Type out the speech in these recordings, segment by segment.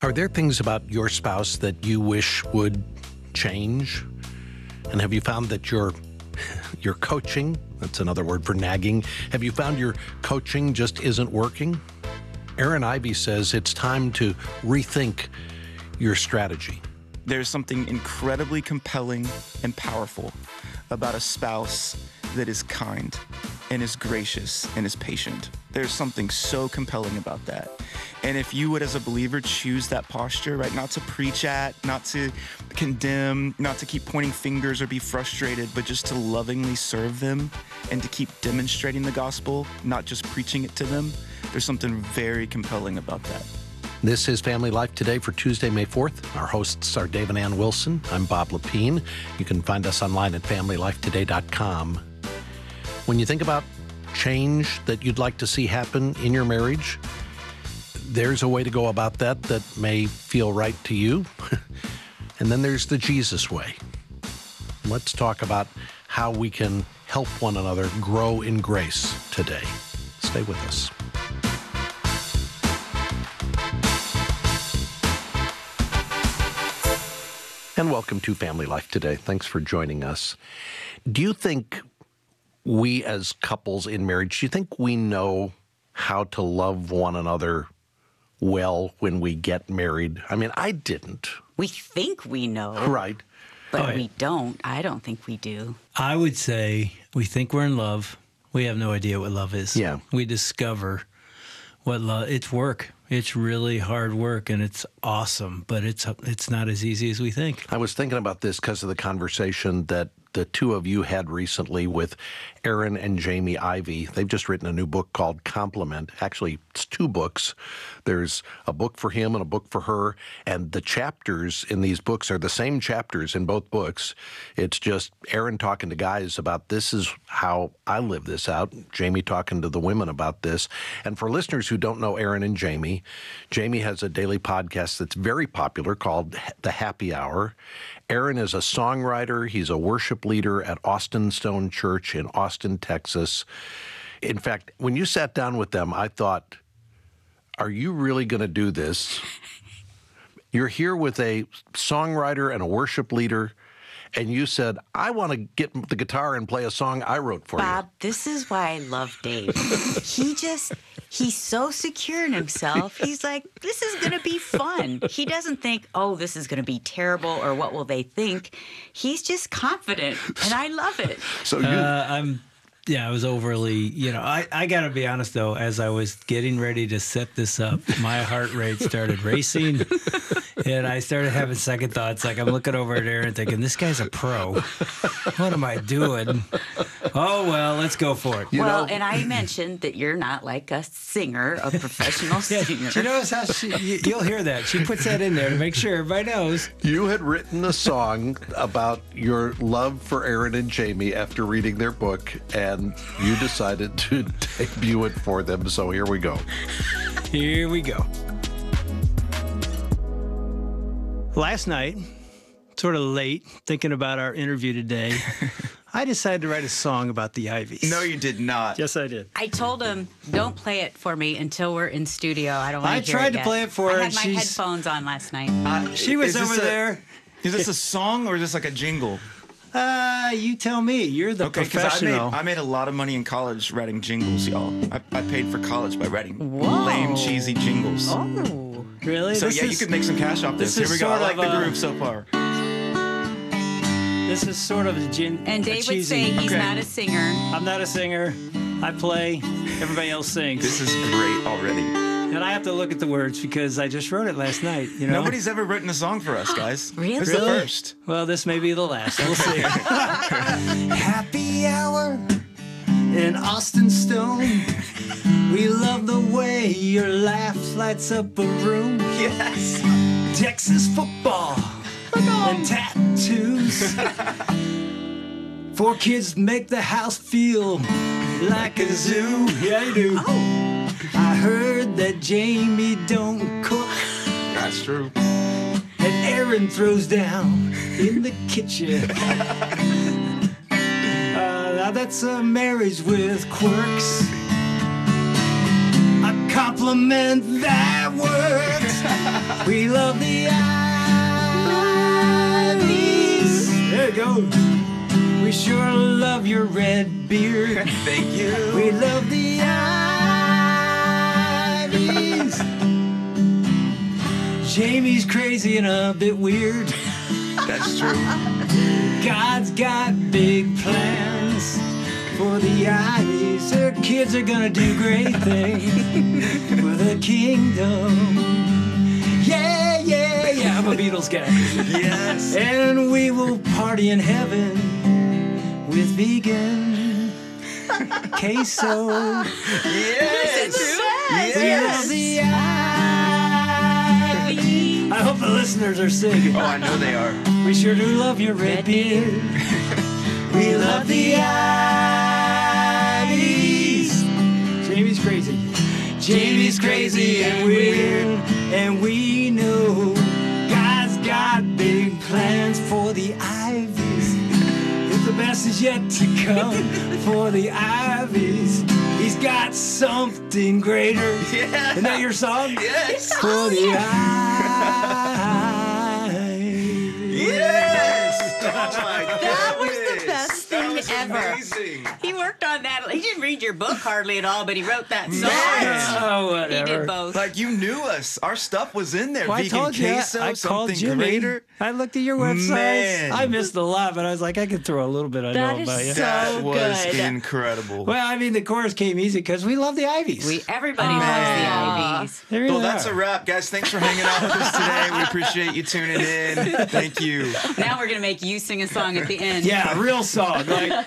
Are there things about your spouse that you wish would change? And have you found that your coaching, that's another word for nagging, have you found your coaching just isn't working? Erin Ivey says it's time to rethink your strategy. There's something incredibly compelling and powerful about a spouse that is kind and is gracious and is patient. There's something so compelling about that. And if you would, as a believer, choose that posture, right? Not to preach at, not to condemn, not to keep pointing fingers or be frustrated, but just to lovingly serve them and to keep demonstrating the gospel, not just preaching it to them, there's something very compelling about that. This is Family Life Today for Tuesday, May 4th. Our hosts are Dave and Ann Wilson. I'm Bob Lepine. You can find us online at FamilyLifeToday.com. When you think about change that you'd like to see happen in your marriage, there's a way to go about that that may feel right to you. And then there's the Jesus way. Let's talk about how we can help one another grow in grace today. Stay with us. And welcome to Family Life Today. Thanks for joining us. Do you think we as couples in marriage, do you think we know how to love one another well when we get married? I mean, I didn't. We think we know. Right. But we don't. I don't think we do. I would say we think we're in love. We have no idea what love is. Yeah. We discover what love, it's work. It's really hard work, and it's awesome, but it's not as easy as we think. I was thinking about this because of the conversation that the two of you had recently with Erin and Jamie Ivey. They've just written a new book called Complement. Actually, it's two books. There's a book for him and a book for her, and the chapters in these books are the same chapters in both books. It's just Erin talking to guys about this is how I live this out, Jamie talking to the women about this. And for listeners who don't know Erin and Jamie, Jamie has a daily podcast that's very popular called The Happy Hour. Erin is a songwriter. He's a worship leader at Austin Stone Church in Austin, Texas. In fact, when you sat down with them, I thought, are you really going to do this? You're here with a songwriter and a worship leader, and you said, I want to get the guitar and play a song I wrote for you. Bob, this is why I love Dave. He's so secure in himself. He's like, this is going to be fun. He doesn't think, oh, this is going to be terrible or what will they think. He's just confident, and I love it. So I was overly, I got to be honest, though, as I was getting ready to set this up, my heart rate started racing, and I started having second thoughts. Like, I'm looking over at Erin thinking, this guy's a pro. What am I doing? Oh, well, let's go for it. And I mentioned that you're not like a singer, a professional singer. She knows how you'll hear that. She puts that in there to make sure everybody knows. You had written a song about your love for Erin and Jamie after reading their book, and you decided to debut it for them, so here we go. Here we go. Last night, sort of late, thinking about our interview today, I decided to write a song about the Ivies. No, you did not. Yes, I did. I told him, don't play it for me until we're in studio. I don't want to hear it I tried to yet. play it for her. I had my headphones on last night. She was over there. Is this a song or is this like a jingle? You tell me. You're the professional. I made a lot of money in college writing jingles, y'all. I paid for college by writing lame, cheesy jingles. Oh. Really? So you could make some cash off this. Here we go. I like the groove so far. This is sort of And Dave would say he's not a singer. I'm not a singer. I play. Everybody else sings. This is great already. And I have to look at the words because I just wrote it last night. Nobody's ever written a song for us, guys. Really? This is the first. Well, this may be the last. We'll see. Happy hour in Austin Stone. We love the way your laugh lights up a room. Yes. Texas football and tattoos. 4 kids make the house feel like a zoo. Yeah, you do. Oh. I heard that Jamie don't cook. That's true. And Erin throws down in the kitchen. Now that's a marriage with quirks. A compliment that works. We love the Ivies. There you go. We sure love your red beard. Thank you. We love the Ivies. Jamie's crazy and a bit weird. That's true. God's got big plans for the Ivies. Their kids are gonna do great things for the kingdom. Yeah, yeah, yeah. I'm a Beatles guy. Yes. And we will party in heaven with vegan queso. Yes. We love the Ivies. I hope the listeners are singing. Oh, I know they are. We sure do love your red beard. We love the Ivies. Jamie's crazy. Jamie's crazy and weird. And we know God's got big plans for the Ivies. If the best is yet to come for the Ivies, He's got something greater. Yeah. Isn't that your song? Yes. For the Ivies. Yes. Oh my That was the goodness. best That thing was ever. amazing. He worked on that. He didn't read your book hardly at all, but he wrote that song. Man. Oh, He whatever. did both. Like you knew us. Our stuff was in there. Well, I Vegan told you, queso, I called something Jimmy. greater. I looked at your website. Man. I missed a lot, but I was like, I could throw a little bit I That know is about you. so That was good. incredible. Well, I mean, the chorus came easy because we love the Ivies. Everybody loves the Ivies. They really Well, that's are. a wrap, guys. Thanks for hanging out with us today. We appreciate you tuning in. Thank you. Now we're gonna make you sing a song at the end. Yeah, a real song.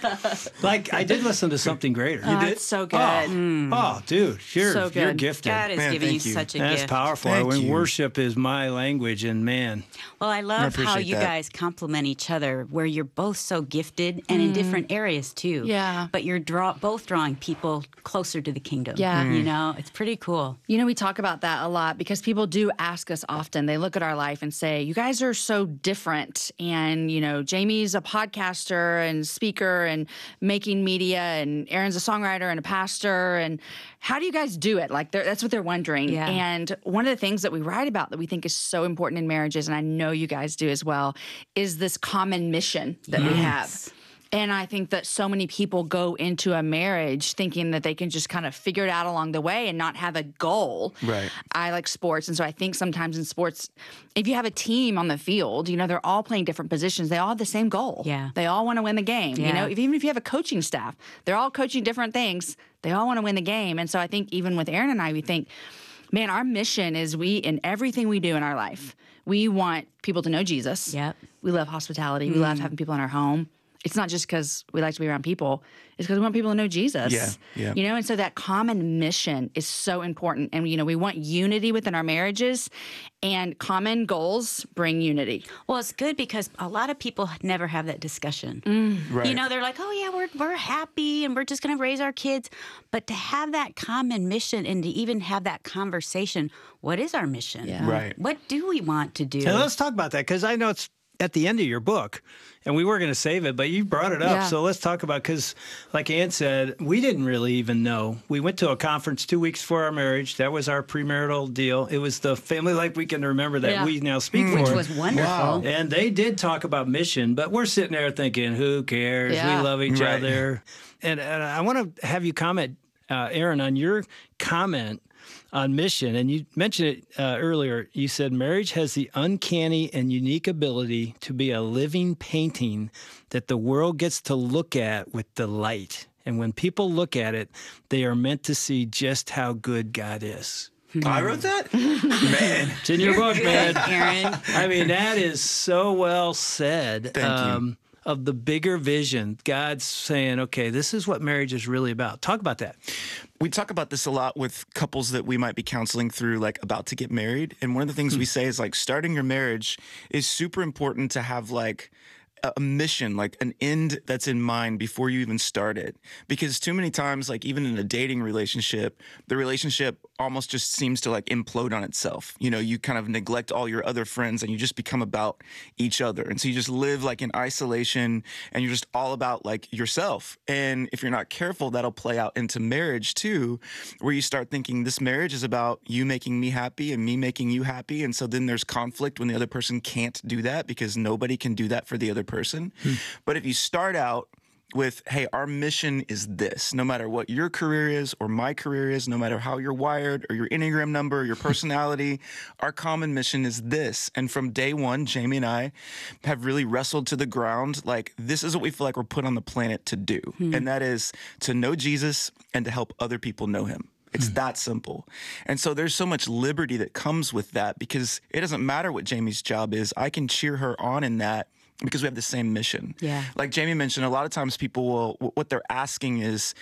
Like I did listen to Something Greater. Oh, You did? it's so good. Oh, dude, you're So good. you're gifted. God is Man, giving you thank you. such a That's gift. powerful. Thank When you. worship is my language, and man, Well, I love how appreciate you that. guys complement each other, where you're both so gifted and in different areas too. Yeah. But you're both drawing people closer to the kingdom. Yeah. You know, it's pretty cool. You know, we talk about that a lot because people do ask us often. They look at our life and say, you guys are so different. And, you know, Jamie's a podcaster and speaker and making media, and Aaron's a songwriter and a pastor. And how do you guys do it? Like, that's what they're wondering. Yeah. And one of the things that we write about that we think is so important in marriages, and I know you guys do as well, is this common mission that we have. And I think that so many people go into a marriage thinking that they can just kind of figure it out along the way and not have a goal. Right. I like sports. And so I think sometimes in sports, if you have a team on the field, you know, they're all playing different positions. They all have the same goal. Yeah. They all want to win the game. You Yeah. know, even if you have a coaching staff, they're all coaching different things. They all want to win the game. And so I think even with Aaron and I, we think, man, our mission is in everything we do in our life, we want people to know Jesus. Yep. We love hospitality. We love having people in our home. It's not just because we like to be around people. It's because we want people to know Jesus. Yeah. You know, and so that common mission is so important. And, you know, we want unity within our marriages, and common goals bring unity. Well, it's good because a lot of people never have that discussion. Right. You know, they're like, oh, yeah, we're happy and we're just going to raise our kids. But to have that common mission and to even have that conversation, what is our mission? Yeah. Right. What do we want to do? and let's talk about that because I know it's at the end of your book, and we were going to save it, but you brought it up. Yeah. So let's talk about, because like Ann said, we didn't really even know. We went to a conference 2 weeks before our marriage. That was our premarital deal. It was the Family Life Weekend to Remember that Yeah. we now speak Which for. was wonderful. Wow. And they did talk about mission, but we're sitting there thinking, who cares? Yeah. We love each Right. other. And I want to have you comment, Aaron, on your comment on mission. And you mentioned it earlier. You said marriage has the uncanny and unique ability to be a living painting that the world gets to look at with delight. And when people look at it, they are meant to see just how good God is. I wrote that? Man. It's in your book, man. Aaron. I mean, that is so well said. Thank you. Of the bigger vision, God's saying, okay, this is what marriage is really about. Talk about that. We talk about this a lot with couples that we might be counseling through, like about to get married. And one of the things we say is like starting your marriage is super important to have like a mission, like an end that's in mind before you even start it. Because too many times, like even in a dating relationship, the relationship almost just seems to like implode on itself. You know, you kind of neglect all your other friends and you just become about each other. And so you just live like in isolation and you're just all about like yourself. And if you're not careful, that'll play out into marriage too, where you start thinking this marriage is about you making me happy and me making you happy. And so then there's conflict when the other person can't do that because nobody can do that for the other person. But if you start out with, hey, our mission is this, no matter what your career is or my career is, no matter how you're wired or your Enneagram number, or your personality, our common mission is this. And from day one, Jamie and I have really wrestled to the ground, like this is what we feel like we're put on the planet to do. And that is to know Jesus and to help other people know him. It's that simple. And so there's so much liberty that comes with that because it doesn't matter what Jamie's job is. I can cheer her on in that because we have the same mission. Yeah. Like Jamie mentioned, a lot of times people will, what they're asking is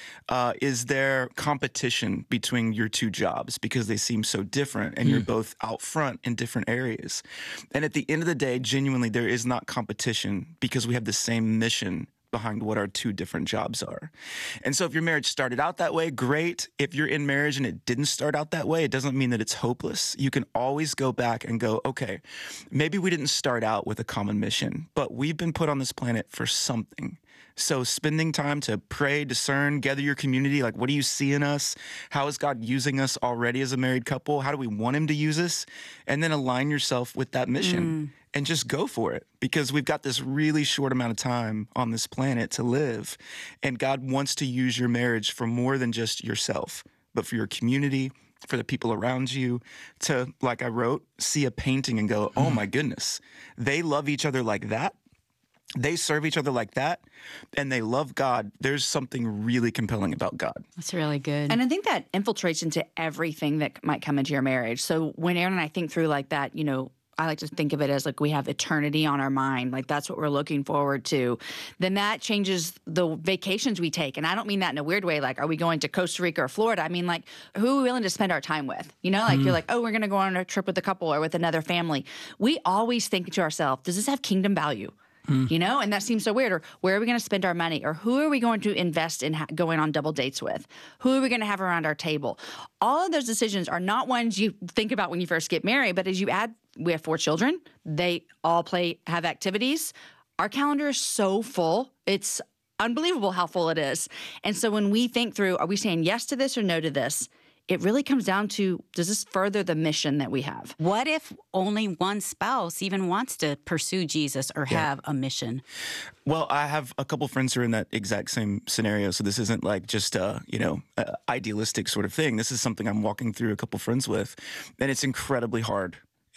there competition between your two jobs because they seem so different and you're both out front in different areas. And at the end of the day, genuinely, there is not competition because we have the same mission behind what our two different jobs are. And so if your marriage started out that way, great. If you're in marriage and it didn't start out that way, it doesn't mean that it's hopeless. You can always go back and go, okay, maybe we didn't start out with a common mission, but we've been put on this planet for something. So spending time to pray, discern, gather your community, like what do you see in us? How is God using us already as a married couple? How do we want him to use us? And then align yourself with that mission. And just go for it because we've got this really short amount of time on this planet to live. And God wants to use your marriage for more than just yourself, but for your community, for the people around you, to, like I wrote, see a painting and go, oh my goodness, they love each other like that. They serve each other like that, and they love God. There's something really compelling about God. That's really good. And I think that infiltrates into everything that might come into your marriage. So when Aaron and I think through like that, you know, I like to think of it as like we have eternity on our mind. Like that's what we're looking forward to. Then that changes the vacations we take. And I don't mean that in a weird way. Like, are we going to Costa Rica or Florida? I mean, like, who are we willing to spend our time with? You know, like you're like, oh, we're going to go on a trip with a couple or with another family. We always think to ourselves, does this have kingdom value? You know, and that seems so weird. Or where are we going to spend our money? Or who are we going to invest in going on double dates with? Who are we going to have around our table? All of those decisions are not ones you think about when you first get married, but as you add, we have 4 children. They all have activities. Our calendar is so full. It's unbelievable how full it is. And so when we think through, are we saying yes to this or no to this? It really comes down to, does this further the mission that we have? What if only one spouse even wants to pursue Jesus or have a mission? Well, I have a couple friends who are in that exact same scenario. So this isn't like just a idealistic sort of thing. This is something I'm walking through a couple friends with, and it's incredibly hard.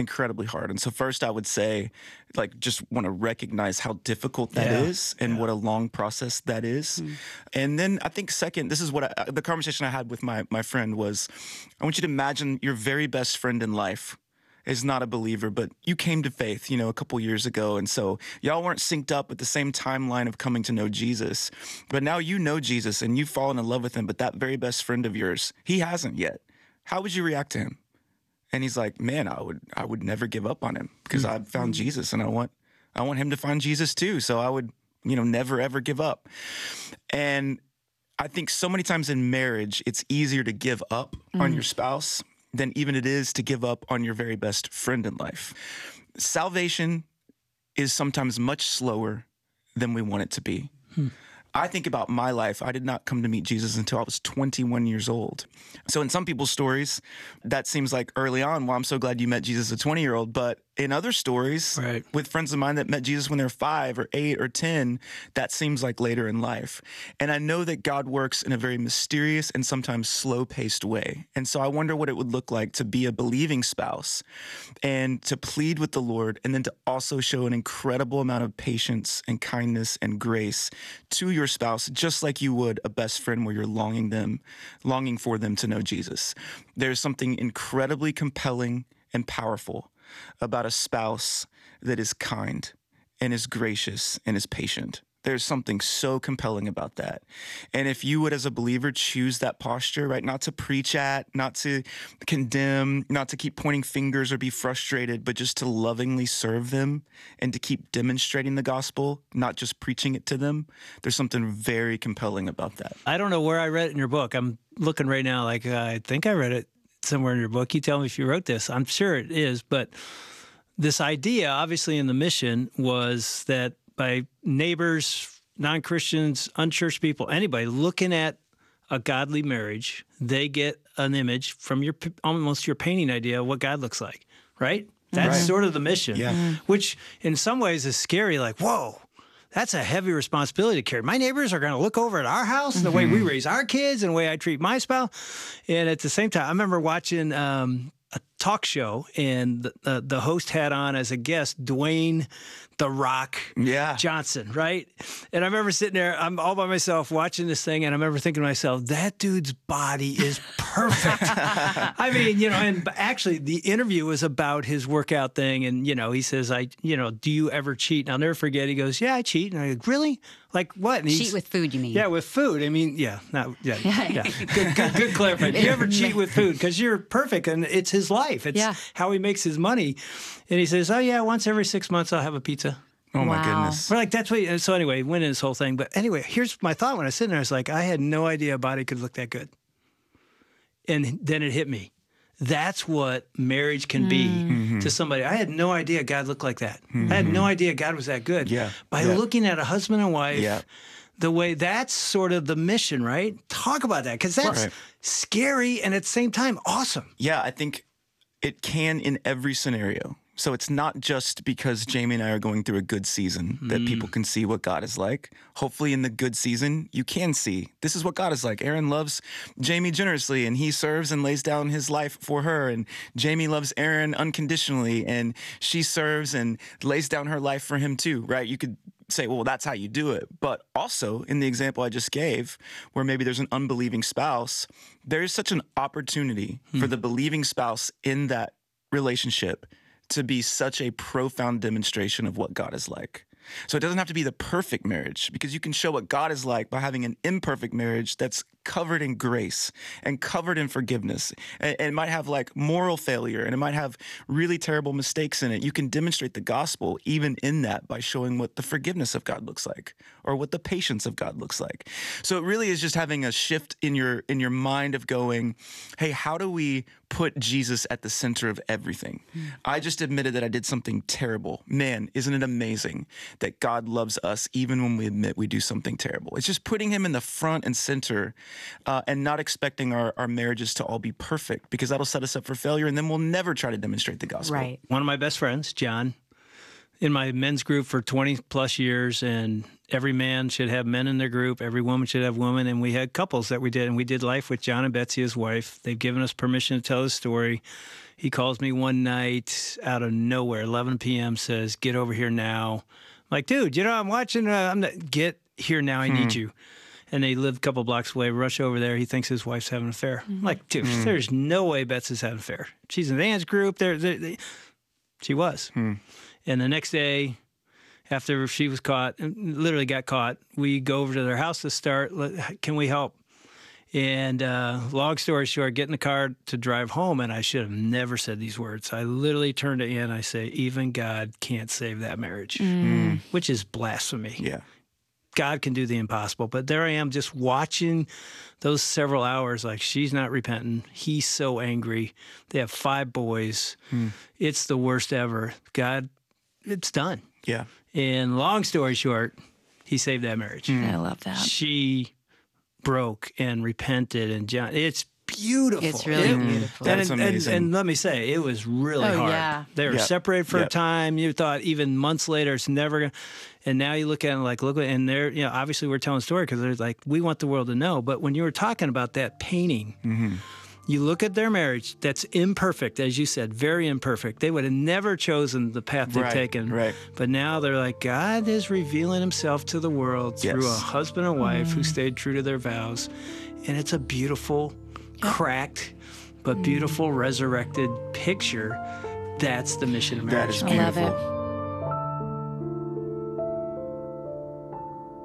And so first I would say, like, just want to recognize how difficult that is and what a long process that is. And then I think second, this is what the conversation I had with my friend was, I want you to imagine your very best friend in life is not a believer, but you came to faith, a couple years ago. And so y'all weren't synced up with the same timeline of coming to know Jesus. But now you know Jesus and you've fallen in love with him, but that very best friend of yours, he hasn't yet. How would you react to him? And he's like, man, I would never give up on him because I've found Jesus and I want him to find Jesus too. So I would, never, ever give up. And I think so many times in marriage, it's easier to give up on your spouse than even it is to give up on your very best friend in life. Salvation is sometimes much slower than we want it to be. I think about my life. I did not come to meet Jesus until I was 21 years old. So in some people's stories, that seems like early on, well, I'm so glad you met Jesus as a 20-year-old. But in other stories, with friends of mine that met Jesus when they're 5 or 8 or 10, that seems like later in life. And I know that God works in a very mysterious and sometimes slow-paced way. And so I wonder what it would look like to be a believing spouse and to plead with the Lord and then to also show an incredible amount of patience and kindness and grace to your spouse, just like you would a best friend where you're longing for them to know Jesus. There's something incredibly compelling and powerful about a spouse that is kind and is gracious and is patient. There's something so compelling about that. And if you would, as a believer, choose that posture, right? Not to preach at, not to condemn, not to keep pointing fingers or be frustrated, but just to lovingly serve them and to keep demonstrating the gospel, not just preaching it to them. There's something very compelling about that. I don't know where I read it in your book. I'm looking right now, like I think I read it somewhere in your book. You tell me if you wrote this. I'm sure it is, but this idea, obviously in the mission, was that by neighbors, non-Christians, unchurched people, anybody looking at a godly marriage, they get an image from almost your painting idea of what God looks like, right? That's sort of the mission, which in some ways is scary, like, whoa, that's a heavy responsibility to carry. My neighbors are going to look over at our house and the way we raise our kids and the way I treat my spouse. And at the same time, I remember watching a talk show, and the host had on as a guest Dwayne "The Rock" Johnson, right? And I remember sitting there, I'm all by myself watching this thing, and I remember thinking to myself, that dude's body is perfect. I mean, and actually the interview was about his workout thing, and, he says, do you ever cheat? And I'll never forget, he goes, yeah, I cheat. And I go, really? Like what? And cheat with food, you mean? Yeah, with food. I mean, yeah. Good clarifying. Do you ever cheat with food? Because you're perfect, and it's his life. It's how he makes his money. And he says, oh, yeah, once every 6 months I'll have a pizza. Oh, my goodness. We're like, that's what. So anyway, went in this whole thing. But anyway, here's my thought when I was sitting there. I was like, I had no idea a body could look that good. And then it hit me. That's what marriage can be to somebody. I had no idea God looked like that. I had no idea God was that good. By looking at a husband and wife, the way that's sort of the mission, right? Talk about that, because that's scary and at the same time awesome. Yeah, I think it can in every scenario. So it's not just because Jamie and I are going through a good season that people can see what God is like. Hopefully in the good season, you can see this is what God is like. Aaron loves Jamie generously, and he serves and lays down his life for her. And Jamie loves Aaron unconditionally, and she serves and lays down her life for him too, right? You could say, well, that's how you do it. But also in the example I just gave, where maybe there's an unbelieving spouse, there is such an opportunity for the believing spouse in that relationship to be such a profound demonstration of what God is like. So it doesn't have to be the perfect marriage, because you can show what God is like by having an imperfect marriage that's covered in grace and covered in forgiveness. And it might have like moral failure, and it might have really terrible mistakes in it. You can demonstrate the gospel even in that by showing what the forgiveness of God looks like, or what the patience of God looks like. So it really is just having a shift in your mind of going, hey, how do we put Jesus at the center of everything? I just admitted that I did something terrible. Man, isn't it amazing that God loves us even when we admit we do something terrible? It's just putting him in the front and center, and not expecting our marriages to all be perfect, because that'll set us up for failure, and then we'll never try to demonstrate the gospel. Right. One of my best friends, John, in my men's group for 20 plus years, and every man should have men in their group, every woman should have women, and we had couples that we did, and we did life with John and Betsy, his wife. They've given us permission to tell the story. He calls me one night out of nowhere, 11 p.m., says, get over here now. I'm like, dude, I'm watching, get here now, I need you. And they live a couple blocks away, rush over there. He thinks his wife's having an affair. I'm like, dude, there's no way Betsy's having an affair. She's in Ann's group. She was. And the next day, after she was caught, literally got caught, we go over to their house to start. Can we help? And long story short, get in the car to drive home, and I should have never said these words. I literally turned to Ann, I say, even God can't save that marriage, which is blasphemy. Yeah. God can do the impossible. But there I am just watching those several hours, like she's not repenting. He's so angry. They have 5 boys. It's the worst ever. God, it's done. Yeah. And long story short, he saved that marriage. I love that. She broke and repented, and John, it's beautiful. It's really beautiful. That's amazing. And let me say, it was really hard. Yeah. They were separated for a time. You thought even months later, it's never going to. And now you look at it like, and they're, obviously we're telling a story because they're like, we want the world to know. But when you were talking about that painting, you look at their marriage that's imperfect, as you said, very imperfect. They would have never chosen the path they've taken. Right. But now they're like, God is revealing himself to the world through a husband and wife who stayed true to their vows. And it's a beautiful, cracked, but beautiful, resurrected picture. That's the mission of marriage. That is beautiful. I love it.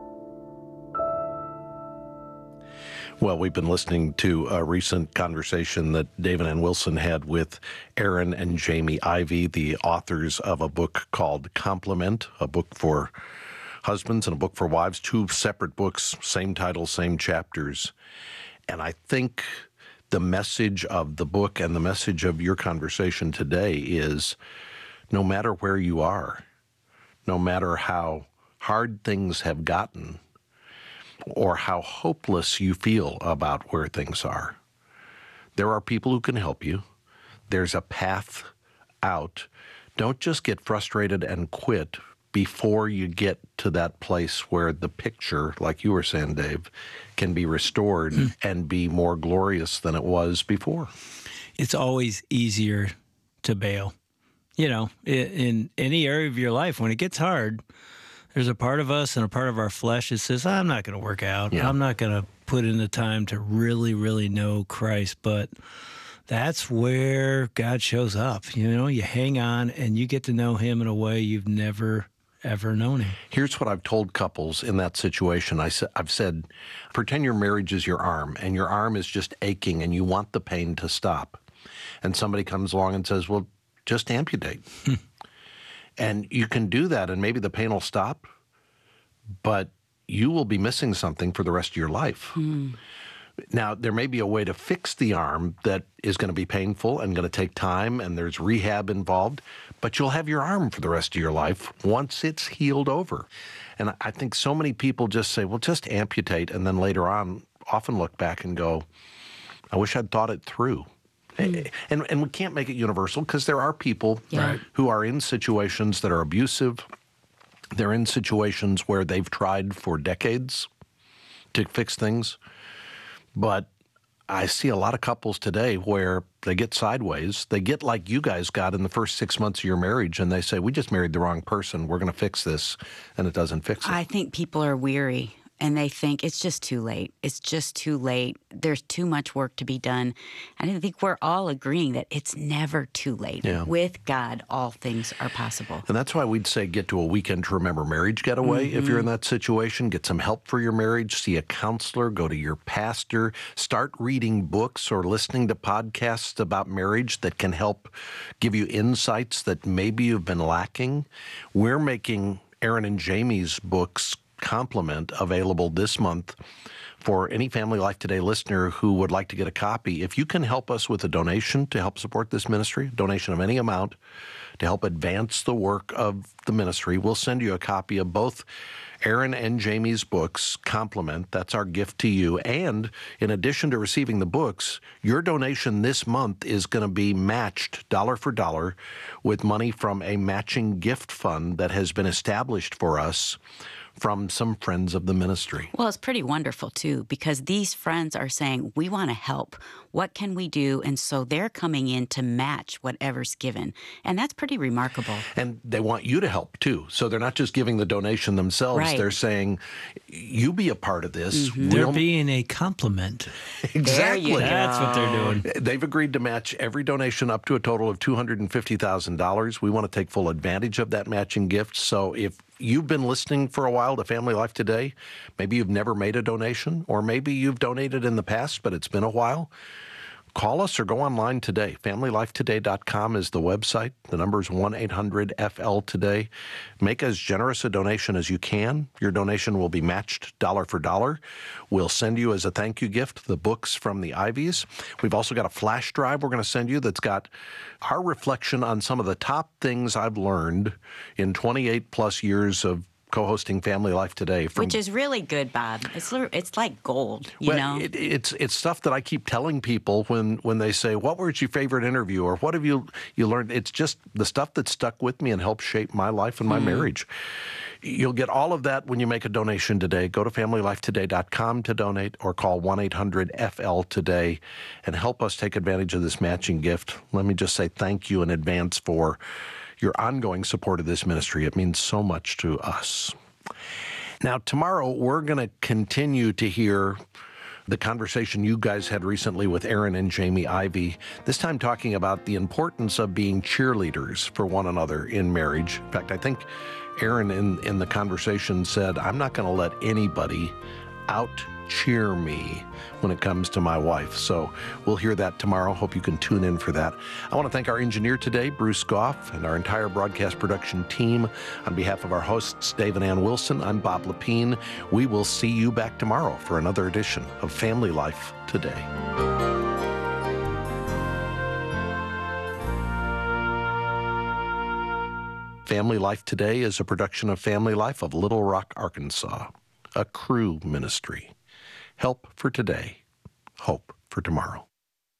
Well, we've been listening to a recent conversation that David Ann Wilson had with Aaron and Jamie Ivey, the authors of a book called Complement, a book for husbands and a book for wives, two separate books, same title, same chapters. And I think the message of the book and the message of your conversation today is no matter where you are, no matter how hard things have gotten, or how hopeless you feel about where things are, there are people who can help you. There's a path out. Don't just get frustrated and quit before you get to that place where the picture, like you were saying, Dave, can be restored and be more glorious than it was before. It's always easier to bail. You know, in any area of your life, when it gets hard, there's a part of us and a part of our flesh that says, I'm not going to work out. Yeah. I'm not going to put in the time to really, really know Christ. But that's where God shows up. You know, you hang on and you get to know him in a way you've never, ever known him. Here's what I've told couples in that situation. I've said, pretend your marriage is your arm, and your arm is just aching, and you want the pain to stop. And somebody comes along and says, well, just amputate. And you can do that, and maybe the pain will stop, but you will be missing something for the rest of your life. Now, there may be a way to fix the arm that is going to be painful and going to take time, and there's rehab involved, but you'll have your arm for the rest of your life once it's healed over. And I think so many people just say, well, just amputate, and then later on often look back and go, I wish I'd thought it through. And we can't make it universal because there are people who are in situations that are abusive. They're in situations where they've tried for decades to fix things. But I see a lot of couples today where they get sideways. They get like you guys got in the first 6 months of your marriage, and they say, we just married the wrong person. We're going to fix this, and it doesn't fix it. I think people are weary. And they think it's just too late. It's just too late. There's too much work to be done. And I think we're all agreeing that it's never too late. Yeah. With God, all things are possible. And that's why we'd say get to a Weekend to Remember Marriage getaway. If you're in that situation, get some help for your marriage, see a counselor, go to your pastor, start reading books or listening to podcasts about marriage that can help give you insights that maybe you've been lacking. We're making Aaron and Jamie's books Complement available this month for any Family Life Today listener who would like to get a copy. If you can help us with a donation to help support this ministry, a donation of any amount to help advance the work of the ministry, we'll send you a copy of both Aaron and Jamie's books, Complement. That's our gift to you. And in addition to receiving the books, your donation this month is going to be matched dollar for dollar with money from a matching gift fund that has been established for us from some friends of the ministry. Well, it's pretty wonderful, too, because these friends are saying, we want to help. What can we do? And so they're coming in to match whatever's given. And that's pretty remarkable. And they want you to help, too. So they're not just giving the donation themselves. Right. They're saying, you be a part of this. They're being a compliment. Exactly. That's what they're doing. They've agreed to match every donation up to a total of $250,000. We want to take full advantage of that matching gift. So if you've been listening for a while to Family Life Today, maybe you've never made a donation, or maybe you've donated in the past, but it's been a while, call us or go online today. FamilyLifeToday.com is the website. The number is 1-800-FL-TODAY. Make as generous a donation as you can. Your donation will be matched dollar for dollar. We'll send you as a thank you gift the books from the Ivies. We've also got a flash drive we're going to send you that's got our reflection on some of the top things I've learned in 28 plus years of co-hosting Family Life Today. Which is really good, Bob. It's like gold, you know? It's stuff that I keep telling people when they say, what was your favorite interview, or what have you learned? It's just the stuff that stuck with me and helped shape my life and my marriage. You'll get all of that when you make a donation today. Go to FamilyLifeToday.com to donate, or call 1-800-FL-TODAY and help us take advantage of this matching gift. Let me just say thank you in advance for your ongoing support of this ministry. It means so much to us. Now, tomorrow, we're going to continue to hear the conversation you guys had recently with Aaron and Jamie Ivey, this time talking about the importance of being cheerleaders for one another in marriage. In fact, I think Aaron in the conversation said, I'm not going to let anybody out cheer me when it comes to my wife. So we'll hear that tomorrow. Hope you can tune in for that. I want to thank our engineer today, Bruce Goff, and our entire broadcast production team. On behalf of our hosts, Dave and Ann Wilson, I'm Bob Lepine. We will see you back tomorrow for another edition of Family Life Today. Family Life Today is a production of Family Life of Little Rock, Arkansas, a Cru ministry. Help for today, hope for tomorrow.